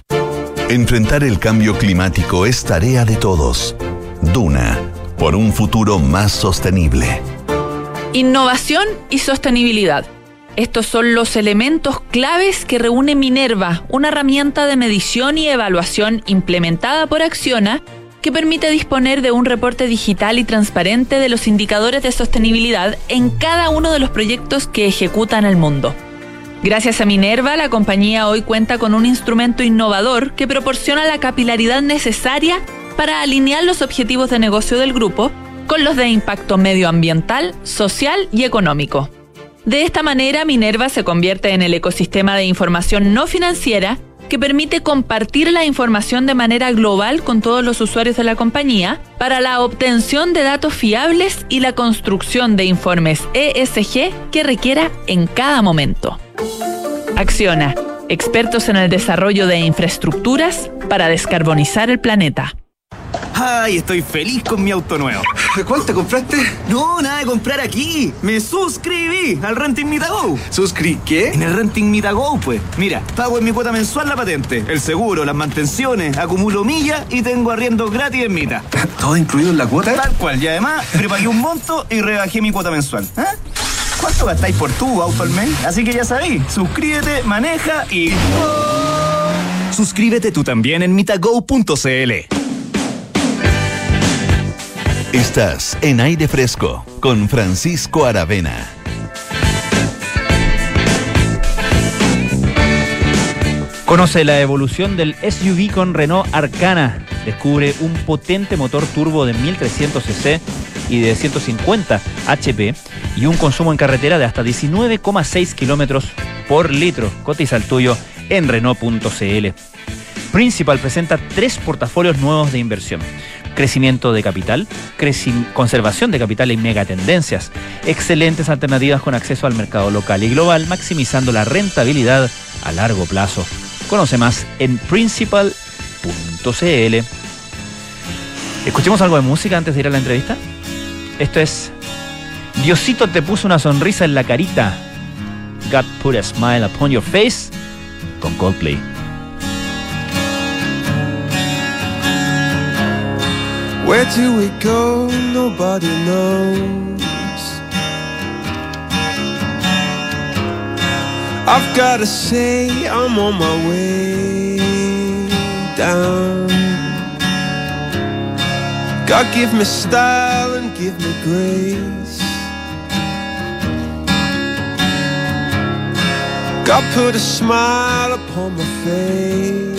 Enfrentar el cambio climático es tarea de todos. Duna, por un futuro más sostenible. Innovación y sostenibilidad. Estos son los elementos claves que reúne Minerva, una herramienta de medición y evaluación implementada por Acciona que permite disponer de un reporte digital y transparente de los indicadores de sostenibilidad en cada uno de los proyectos que ejecuta en el mundo. Gracias a Minerva, la compañía hoy cuenta con un instrumento innovador que proporciona la capilaridad necesaria para alinear los objetivos de negocio del grupo con los de impacto medioambiental, social y económico. De esta manera, Minerva se convierte en el ecosistema de información no financiera que permite compartir la información de manera global con todos los usuarios de la compañía para la obtención de datos fiables y la construcción de informes E S G que requiera en cada momento. Acciona, expertos en el desarrollo de infraestructuras para descarbonizar el planeta. ¡Ay, estoy feliz con mi auto nuevo! ¿Cuál te compraste? No, nada de comprar aquí. Me suscribí al Renting Mitago. ¿Suscri qué? En el Renting Mitago, pues. Mira, pago en mi cuota mensual la patente, el seguro, las mantenciones, acumulo millas y tengo arriendo gratis en Mita. ¿Todo incluido en la cuota? Tal cual. Y además, prepagué un monto y rebajé mi cuota mensual. ¿Ah? ¿Cuánto gastáis por tu auto al mes? Así que ya sabéis, suscríbete, maneja y... Suscríbete tú también en mitago punto c l. Estás en Aire Fresco con Francisco Aravena. Conoce la evolución del S U V con Renault Arcana. Descubre un potente motor turbo de mil trescientos cc y de ciento cincuenta H P y un consumo en carretera de hasta diecinueve coma seis kilómetros por litro. Cotiza el tuyo en Renault punto c l. Principal presenta tres portafolios nuevos de inversión. Crecimiento de capital, creci- conservación de capital y megatendencias. Excelentes alternativas con acceso al mercado local y global, maximizando la rentabilidad a largo plazo. Conoce más en principal punto c l. Escuchemos algo de música antes de ir a la entrevista. Esto es Diosito te puso una sonrisa en la carita. God put a smile upon your face con Coldplay. Where do we go? Nobody knows. I've gotta say I'm on my way down. God give me style and give me grace. God put a smile upon my face.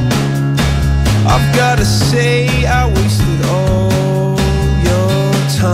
Gotta say I wasted all your time.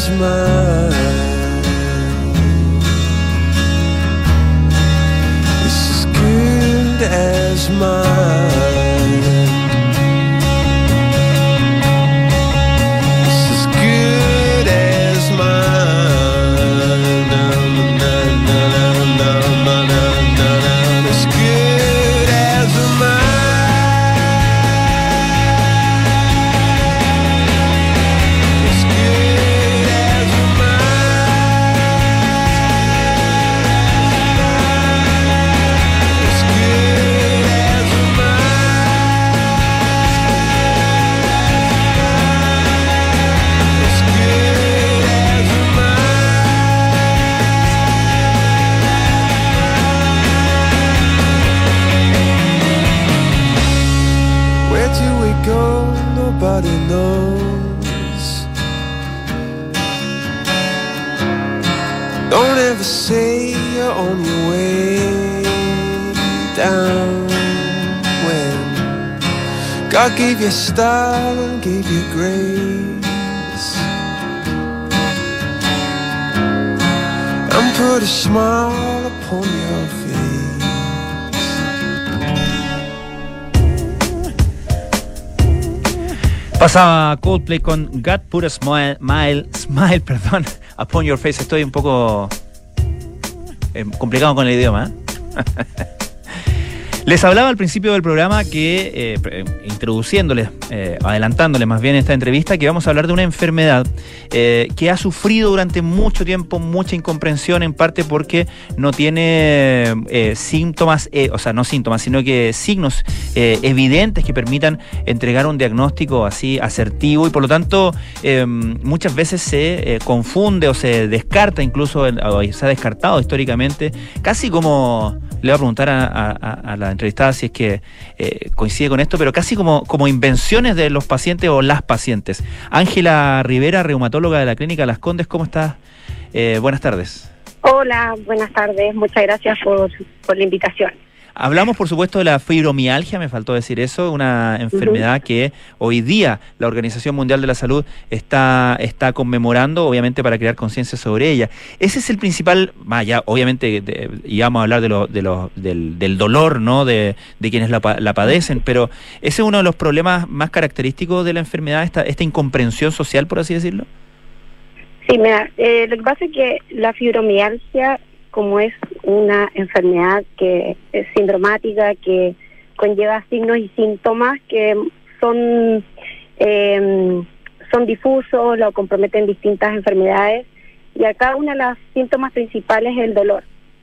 as mine. It's as good as mine. Nobody knows. Don't ever say you're on your way down when God gave you style and gave you grace and put a smile upon your face. Pasaba Coldplay con God Put a Smile, smile, smile perdón, Upon Your Face. Estoy un poco eh, complicado con el idioma, ¿eh? Les hablaba al principio del programa que, eh, introduciéndoles, eh, adelantándoles más bien esta entrevista, que vamos a hablar de una enfermedad eh, que ha sufrido durante mucho tiempo mucha incomprensión, en parte porque no tiene eh, síntomas, eh, o sea, no síntomas, sino que signos eh, evidentes que permitan entregar un diagnóstico así asertivo, y por lo tanto eh, muchas veces se eh, confunde o se descarta, incluso o se ha descartado históricamente, casi como... Le voy a preguntar a, a, a la entrevistada si es que eh, coincide con esto, pero casi como, como invenciones de los pacientes o las pacientes. Ángela Rivera, reumatóloga de la Clínica Las Condes, ¿cómo estás? Eh, buenas tardes. Hola, buenas tardes. Muchas gracias por, por la invitación. Hablamos, por supuesto, de la fibromialgia, me faltó decir eso, una enfermedad uh-huh. que hoy día la Organización Mundial de la Salud está, está conmemorando, obviamente para crear conciencia sobre ella. Ese es el principal, vaya, obviamente, de, y vamos a hablar de lo, de lo, del, del dolor, ¿no? De, de quienes la, la padecen, pero ese es uno de los problemas más característicos de la enfermedad, esta, esta incomprensión social, por así decirlo. Sí, mira, eh, lo que pasa es que la fibromialgia, como es una enfermedad que es sindromática, que conlleva signos y síntomas que son eh, son difusos, lo comprometen distintas enfermedades, y acá uno de los síntomas principales es el dolor.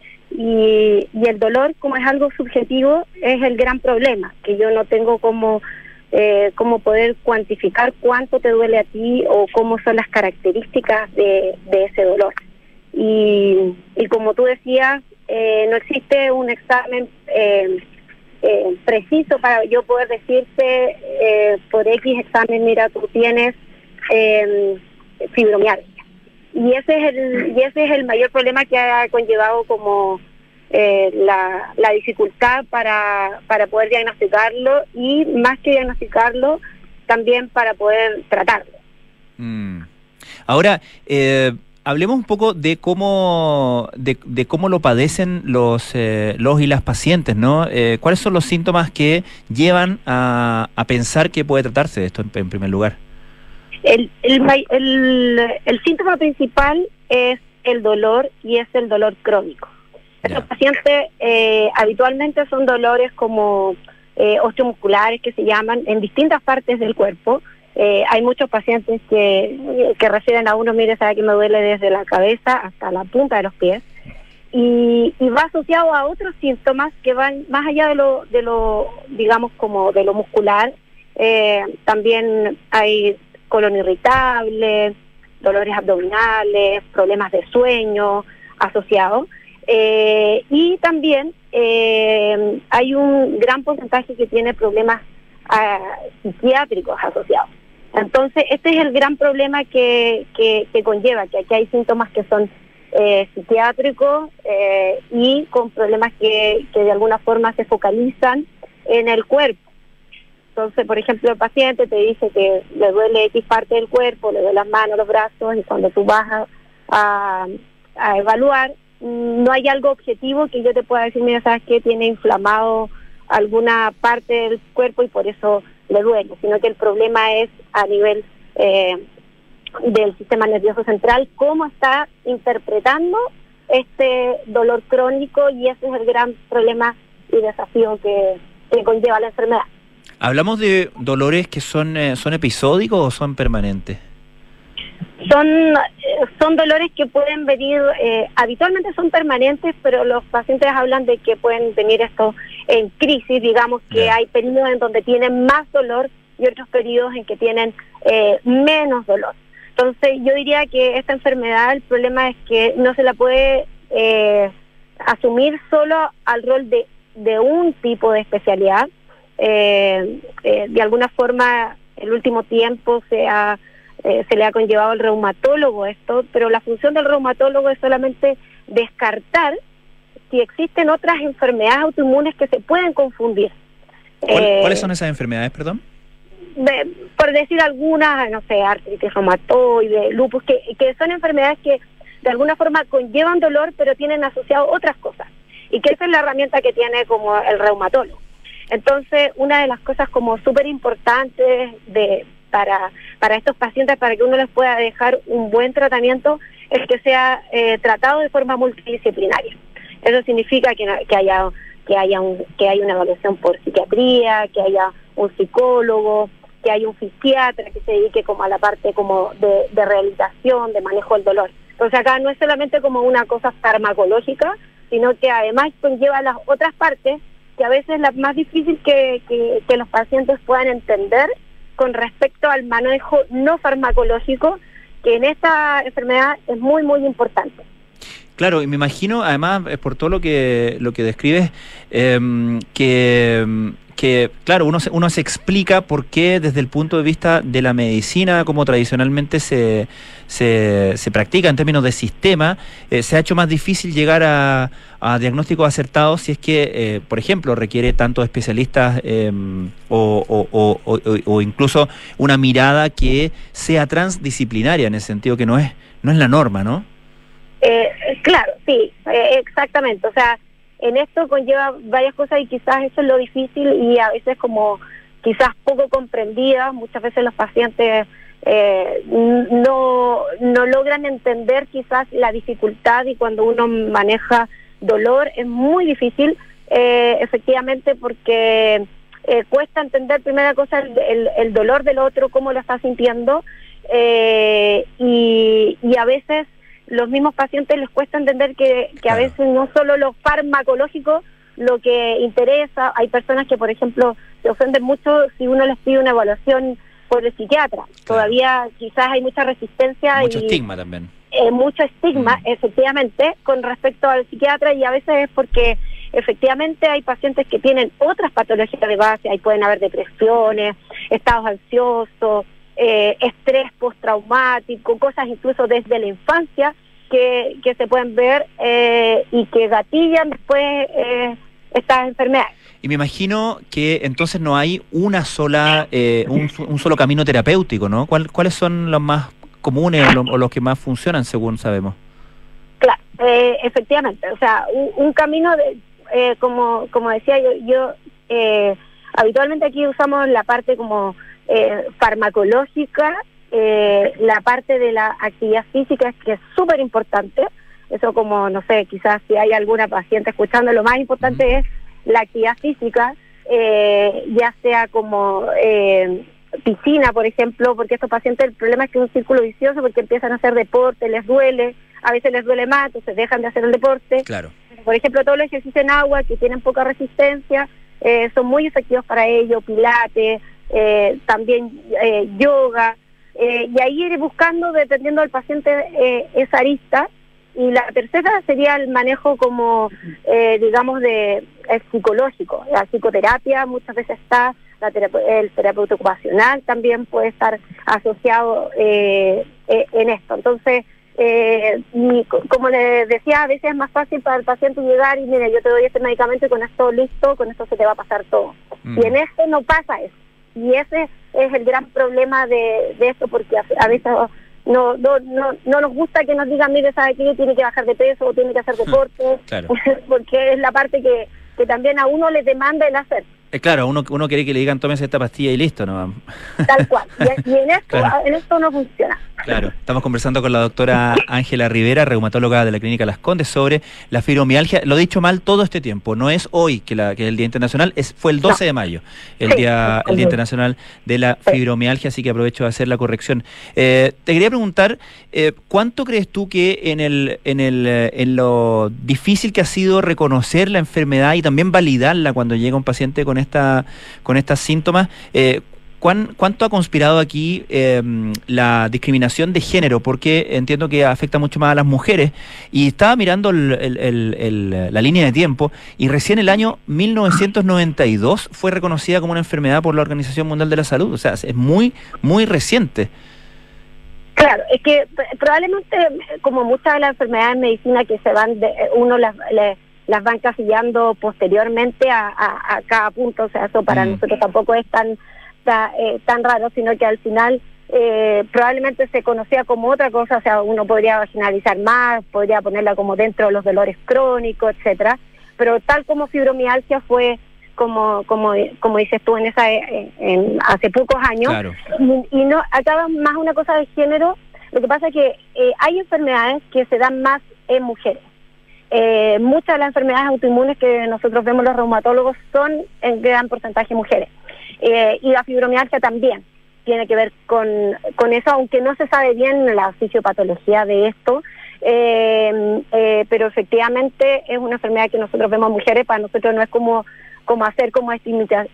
Y, y el dolor, como es algo subjetivo, es el gran problema, que yo no tengo como, eh, como poder cuantificar cuánto te duele a ti o cómo son las características de, de ese dolor. Y, y como tú decías, eh, no existe un examen eh, eh, preciso para yo poder decirte eh, por X examen, mira, tú tienes eh, fibromialgia. Y ese es el y ese es el mayor problema que ha conllevado como eh, la, la dificultad para, para poder diagnosticarlo, y más que diagnosticarlo, también para poder tratarlo. Mm. Ahora, eh... hablemos un poco de cómo de, de cómo lo padecen los eh, los y las pacientes, ¿no? Eh, ¿Cuáles son los síntomas que llevan a, a pensar que puede tratarse de esto en, en primer lugar? El, el, el, el síntoma principal es el dolor, y es el dolor crónico. Yeah. Los pacientes eh, habitualmente son dolores como eh, osteomusculares, que se llaman, en distintas partes del cuerpo. Eh, hay muchos pacientes que, que refieren a uno, mire, sabe que me duele desde la cabeza hasta la punta de los pies, y, y va asociado a otros síntomas que van más allá de lo, de lo digamos, como de lo muscular. Eh, también hay colon irritable, dolores abdominales, problemas de sueño asociados, eh, y también eh, hay un gran porcentaje que tiene problemas uh, psiquiátricos asociados. Entonces, este es el gran problema que, que, que conlleva, que aquí hay síntomas que son eh, psiquiátricos eh, y con problemas que, que de alguna forma se focalizan en el cuerpo. Entonces, por ejemplo, el paciente te dice que le duele X parte del cuerpo, le duele las manos, los brazos, y cuando tú vas a, a, a evaluar, no hay algo objetivo que yo te pueda decir, mira, ¿sabes qué? Tiene inflamado alguna parte del cuerpo y por eso le duele, sino que el problema es a nivel eh, del sistema nervioso central, cómo está interpretando este dolor crónico, y ese es el gran problema y desafío que, que conlleva la enfermedad. ¿Hablamos de dolores que son, eh, son episódicos o son permanentes? Son, eh, son dolores que pueden venir, eh, habitualmente son permanentes, pero los pacientes hablan de que pueden venir esto en crisis, digamos que yeah. hay periodos en donde tienen más dolor y otros periodos en que tienen eh, menos dolor. Entonces yo diría que esta enfermedad, el problema es que no se la puede eh, asumir solo al rol de, de un tipo de especialidad. Eh, eh, de alguna forma, el último tiempo se ha eh, se le ha conllevado al reumatólogo esto, pero la función del reumatólogo es solamente descartar si existen otras enfermedades autoinmunes que se pueden confundir. ¿Cuál, eh, ¿Cuáles son esas enfermedades, perdón? De, por decir algunas, no sé, artritis reumatoide, lupus, que, que son enfermedades que de alguna forma conllevan dolor, pero tienen asociado otras cosas, y que esa es la herramienta que tiene como el reumatólogo. Entonces, una de las cosas como súper importantes de para para estos pacientes, para que uno les pueda dejar un buen tratamiento, es que sea eh, tratado de forma multidisciplinaria. Eso significa que, que haya que haya un, que haya una evaluación por psiquiatría, que haya un psicólogo, que haya un fisiatra que se dedique como a la parte como de, de rehabilitación, de manejo del dolor. Entonces acá no es solamente como una cosa farmacológica, sino que además conlleva las otras partes, que a veces es la más difícil que, que, que los pacientes puedan entender con respecto al manejo no farmacológico, que en esta enfermedad es muy, muy importante. Claro, y me imagino, además, por todo lo que lo que describes, eh, que, que, claro, uno se, uno se explica por qué desde el punto de vista de la medicina, como tradicionalmente se, se, se practica en términos de sistema, eh, se ha hecho más difícil llegar a, a diagnósticos acertados si es que, eh, por ejemplo, requiere tanto especialistas eh, o, o, o, o, o incluso una mirada que sea transdisciplinaria, en el sentido que no es, no es la norma, ¿no? Eh, claro, sí, eh, exactamente. O sea, en esto conlleva varias cosas y quizás eso es lo difícil y a veces como quizás poco comprendida. Muchas veces los pacientes eh, no, no logran entender quizás la dificultad, y cuando uno maneja dolor es muy difícil, eh, efectivamente, porque eh, cuesta entender, primera cosa, el, el, el dolor del otro, cómo lo está sintiendo, eh, y, y a veces los mismos pacientes les cuesta entender que, que claro. a veces no solo lo farmacológico lo que interesa. Hay personas que, por ejemplo, se ofenden mucho si uno les pide una evaluación por el psiquiatra. Claro. Todavía quizás hay mucha resistencia. Mucho y estigma también. Eh, mucho estigma, mm. efectivamente, con respecto al psiquiatra, y a veces es porque efectivamente hay pacientes que tienen otras patologías de base. Ahí pueden haber depresiones, estados ansiosos, Eh, estrés postraumático, cosas incluso desde la infancia que, que se pueden ver eh, y que gatillan después eh, estas enfermedades. Y me imagino que entonces no hay una sola, eh, un, un solo camino terapéutico, ¿no? ¿Cuál, ¿Cuáles son los más comunes o, lo, o los que más funcionan, según sabemos? Claro, eh, efectivamente, o sea, un, un camino de, eh, como como decía yo, yo eh, habitualmente aquí usamos la parte como Eh, farmacológica, eh, la parte de la actividad física, que es súper importante. Eso, como, no sé, quizás si hay alguna paciente escuchando, lo más importante mm. es la actividad física, eh, ya sea como eh, piscina, por ejemplo, porque estos pacientes, el problema es que es un círculo vicioso, porque empiezan a hacer deporte, les duele, a veces les duele más, entonces dejan de hacer el deporte. Claro. Por ejemplo, todos los ejercicios en agua que tienen poca resistencia eh, son muy efectivos para ello, pilates, Eh, también eh, yoga, eh, y ahí ir buscando, dependiendo del paciente, eh, esa arista. Y la tercera sería el manejo como, eh, digamos, de el psicológico. La psicoterapia muchas veces está, la terap el terapeuta ocupacional también puede estar asociado eh, eh, en esto. Entonces, eh, mi, como les decía, a veces es más fácil para el paciente llegar y, mire, yo te doy este medicamento y con esto listo, con esto se te va a pasar todo. Mm. Y en esto no pasa eso. y ese es el gran problema de, de esto, porque a, a veces no, no no no nos gusta que nos digan, mire, ¿sabe qué? Tiene que bajar de peso o tiene que hacer deporte, claro. porque es la parte que, que también a uno le demanda el hacer. Eh, claro, uno uno quiere que le digan tómese esta pastilla y listo, ¿no? Tal cual. Y, y en esto claro. en esto no funciona. Claro, estamos conversando con la doctora Ángela Rivera, reumatóloga de la Clínica Las Condes, sobre la fibromialgia. Lo he dicho mal todo este tiempo, no es hoy que, la, que es el Día Internacional, es fue el doce no. de mayo, el, sí, día, el Día Internacional de la Fibromialgia, así que aprovecho de hacer la corrección. Eh, te quería preguntar, eh, ¿cuánto crees tú que en, el, en, el, en lo difícil que ha sido reconocer la enfermedad y también validarla cuando llega un paciente con, esta, con estas síntomas, eh, ¿cuánto ha conspirado aquí eh, la discriminación de género? Porque entiendo que afecta mucho más a las mujeres. Y estaba mirando el, el, el, el, la línea de tiempo, y recién el año mil novecientos noventa y dos fue reconocida como una enfermedad por la Organización Mundial de la Salud. O sea, es muy, muy reciente. Claro, es que probablemente, como muchas de las enfermedades en medicina que se van, de, uno las... Le, las van casillando posteriormente a, a, a cada punto, o sea, eso para mm. nosotros tampoco es tan tan, eh, tan raro, sino que al final eh, probablemente se conocía como otra cosa, o sea, uno podría vaginalizar más, podría ponerla como dentro de los dolores crónicos, etcétera, pero tal como fibromialgia fue como como como dices tú en esa en, en hace pocos años, claro. y, y no acaba más una cosa de género. Lo que pasa es que eh, hay enfermedades que se dan más en mujeres. Eh, muchas de las enfermedades autoinmunes que nosotros vemos los reumatólogos son en gran porcentaje mujeres. Eh, y la fibromialgia también tiene que ver con, con eso, aunque no se sabe bien la fisiopatología de esto, eh, eh, pero efectivamente es una enfermedad que nosotros vemos en mujeres. Para nosotros no es como, como hacer como estigmatización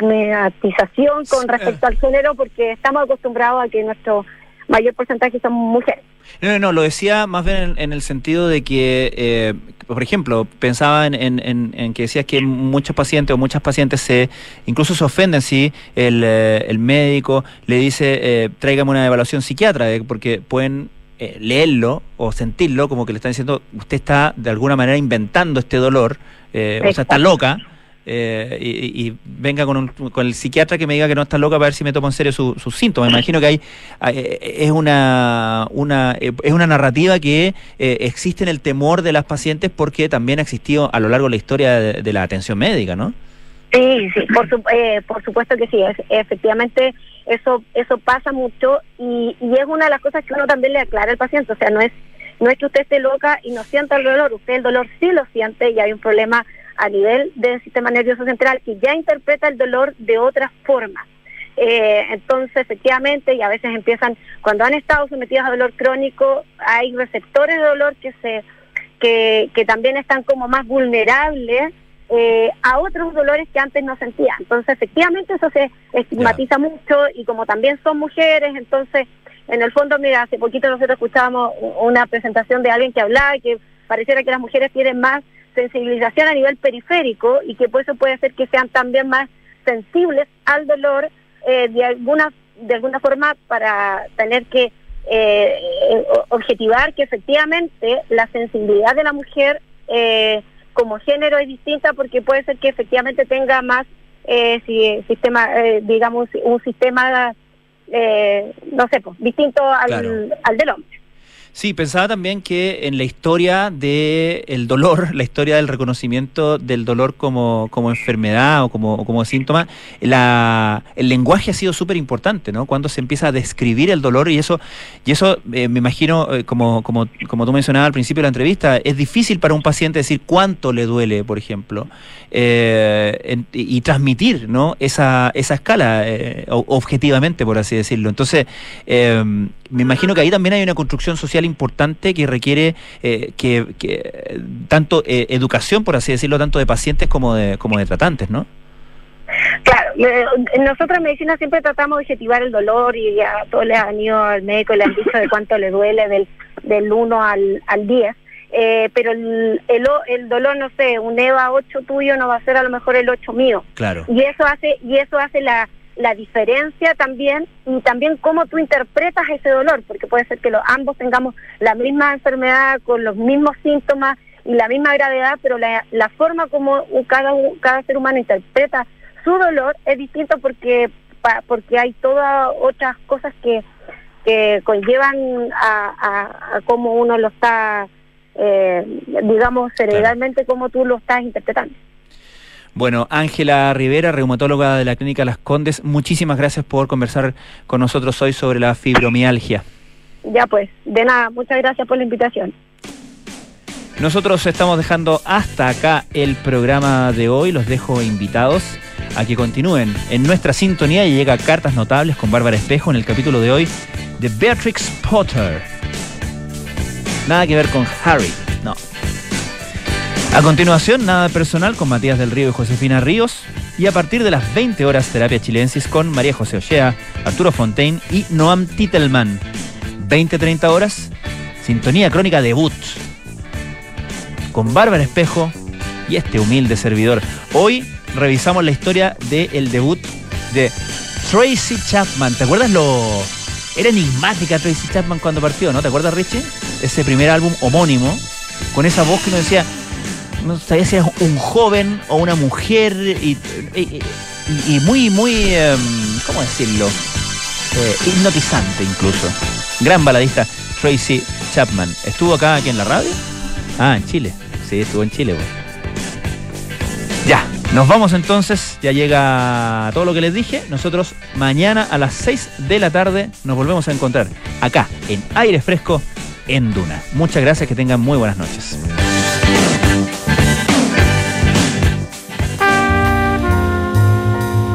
con respecto al género, porque estamos acostumbrados a que nuestro mayor porcentaje son mujeres. No, no, no, lo decía más bien en, en el sentido de que, eh, por ejemplo, pensaba en, en, en que decías que muchos pacientes o muchas pacientes se incluso se ofenden si el, eh, el médico le dice eh, tráigame una evaluación psiquiatra, eh, porque pueden eh, leerlo o sentirlo como que le están diciendo usted está de alguna manera inventando este dolor, eh, o sea, está loca. Eh, y, y venga con, un, con el psiquiatra que me diga que no está loca para ver si me tomo en serio sus su síntomas. Me imagino que hay eh, es una una eh, es una narrativa que eh, existe en el temor de las pacientes, porque también ha existido a lo largo de la historia de, de la atención médica, ¿no? Sí, sí, por, su, eh, por supuesto que sí. Es, efectivamente eso eso pasa mucho, y, y es una de las cosas que uno también le aclara al paciente. O sea, no es no es que usted esté loca y no sienta el dolor, usted el dolor sí lo siente, y hay un problema a nivel del sistema nervioso central que ya interpreta el dolor de otras formas. Eh, entonces, efectivamente, y a veces empiezan, cuando han estado sometidos a dolor crónico, hay receptores de dolor que se que, que también están como más vulnerables eh, a otros dolores que antes no sentían. Entonces, efectivamente, eso se estigmatiza yeah. mucho, y como también son mujeres, entonces, en el fondo, mira, hace poquito nosotros escuchábamos una presentación de alguien que hablaba que pareciera que las mujeres tienen más sensibilización a nivel periférico, y que por eso puede ser que sean también más sensibles al dolor eh, de alguna de alguna forma, para tener que eh, objetivar que efectivamente la sensibilidad de la mujer eh, como género es distinta, porque puede ser que efectivamente tenga más eh, si, sistema eh, digamos un sistema eh, no sé pues, distinto al, claro. al del hombre. Sí, pensaba también que en la historia del dolor, la historia del reconocimiento del dolor como, como enfermedad o como, como síntoma, la, el lenguaje ha sido súper importante, ¿no? Cuando se empieza a describir el dolor, y eso, y eso eh, me imagino, eh, como, como, como tú mencionabas al principio de la entrevista, es difícil para un paciente decir cuánto le duele, por ejemplo, eh, en, y, y transmitir, ¿no? esa, esa escala eh, objetivamente, por así decirlo. Entonces, eh, me imagino que ahí también hay una construcción social importante que requiere eh, que, que tanto eh, educación, por así decirlo, tanto de pacientes como de como de tratantes, ¿no? Claro, eh, nosotros en medicina siempre tratamos de objetivar el dolor, y ya todos les han ido al médico y le han dicho de cuánto le duele del del uno al diez, eh, pero el, el, el dolor, no sé, un E V A ocho tuyo no va a ser a lo mejor el ocho mío. Claro. Y eso hace y eso hace la la diferencia también, y también cómo tú interpretas ese dolor, porque puede ser que los, ambos tengamos la misma enfermedad, con los mismos síntomas y la misma gravedad, pero la, la forma como cada, cada ser humano interpreta su dolor es distinto, porque pa, porque hay todas otras cosas que, que conllevan a, a, a cómo uno lo está, eh, digamos, cerebralmente, claro, cómo tú lo estás interpretando. Bueno, Ángela Rivera, reumatóloga de la Clínica Las Condes, muchísimas gracias por conversar con nosotros hoy sobre la fibromialgia. Ya pues, de nada, muchas gracias por la invitación. Nosotros estamos dejando hasta acá el programa de hoy. Los dejo invitados a que continúen en nuestra sintonía y llega Cartas Notables con Bárbara Espejo en el capítulo de hoy de Beatrix Potter. Nada que ver con Harry, no. A continuación, Nada Personal con Matías del Río y Josefina Ríos. Y a partir de las veinte horas, Terapia Chilensis con María José Ochea, Arturo Fontaine y Noam Titelman. veinte treinta horas, Sintonía Crónica Debut con Bárbara Espejo y este humilde servidor. Hoy revisamos la historia del debut de Tracy Chapman. ¿Te acuerdas lo...? Era enigmática Tracy Chapman cuando partió, ¿no? ¿Te acuerdas, Richie? Ese primer álbum homónimo, con esa voz que uno decía, no sabía si era un joven o una mujer, y, y, y muy, muy, um, ¿cómo decirlo? Eh, hipnotizante incluso. Gran baladista Tracy Chapman. ¿Estuvo acá aquí en la radio? Ah, en Chile. Sí, estuvo en Chile, pues. Ya, nos vamos entonces. Ya llega todo lo que les dije. Nosotros mañana a las seis de la tarde nos volvemos a encontrar acá en Aire Fresco en Duna. Muchas gracias, que tengan muy buenas noches.